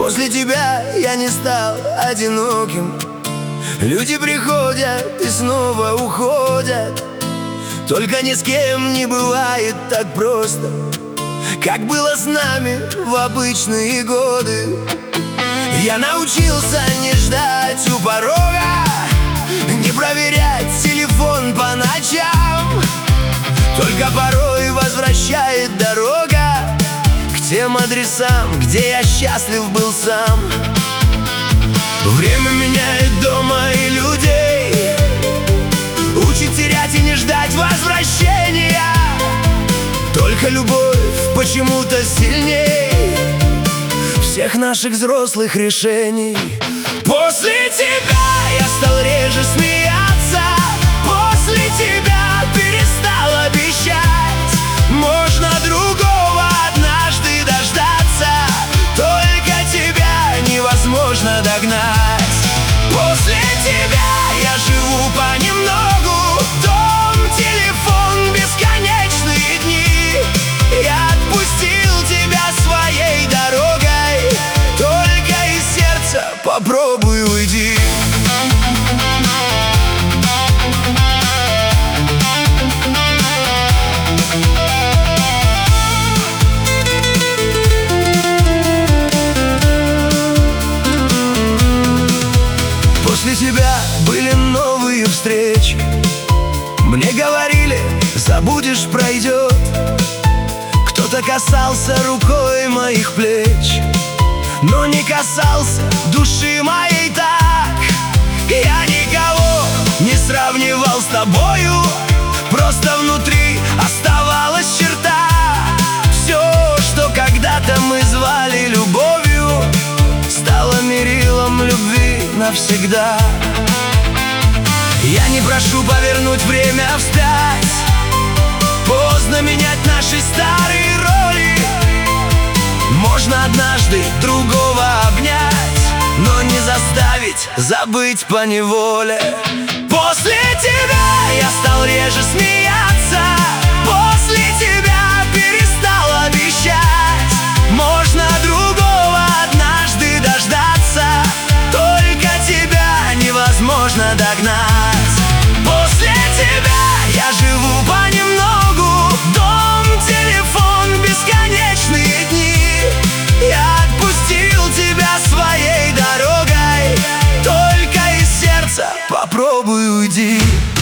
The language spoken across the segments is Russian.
После тебя я не стал одиноким. Люди приходят и снова уходят, только ни с кем не бывает так просто, как было с нами в обычные годы. Я научился не ждать у порога, не проверять телефон по ночам. Только порой возвращает дорога к тем адресам, где я счастлив был сам. Время меняет дома и людей, учит терять и не ждать возвращения. Только любовь почему-то сильней всех наших взрослых решений. После тебя я стал реже смеяться, после тебя перестал обещать. Можно другого однажды дождаться, только тебя невозможно догнать. После тебя я живу понемногу, дом, телефон, бесконечные дни. Я отпустил тебя своей дорогой, только из сердца попробуй уйди. После тебя были новые встречи. Мне говорили, забудешь, пройдет. Кто-то касался рукой моих плеч, но не касался души моей так. Я никого не сравнивал с тобою, просто внутри оставалась черта. Все, что когда-то мы звали любовью, стало мерилом любви навсегда. Я не прошу повернуть время вспять, поздно менять наши старые роли. Можно однажды другого обнять, но не заставить забыть поневоле. После тебя я стал реже смеяться, после тебя перестал обещать. Можно другого однажды дождаться, только тебя невозможно догнать. После тебя я живу понемногу, дом, телефон, бесконечные дни. Я отпустил тебя своей дорогой, только из сердца попробуй уйди.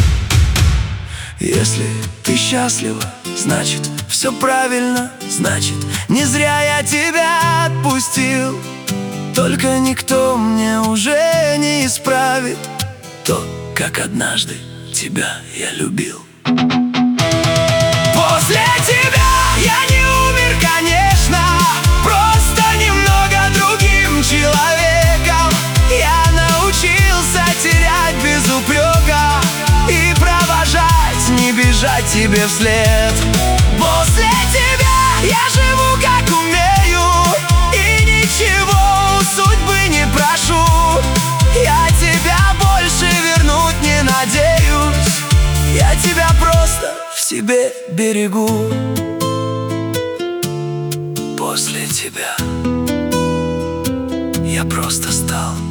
Если ты счастлива, значит все правильно, значит не зря я тебя отпустил. Только никто мне уже не исправит то, как однажды тебя я любил. После тебя я не умер, конечно, просто немного другим человеком. Я научился терять без упрека и провожать, не бежать тебе вслед. После тебя я живу как умею и ничего у судьбы не прошу. Я тебя больше вернуть не надеюсь, я тебя просто в себе берегу. После тебя я просто стал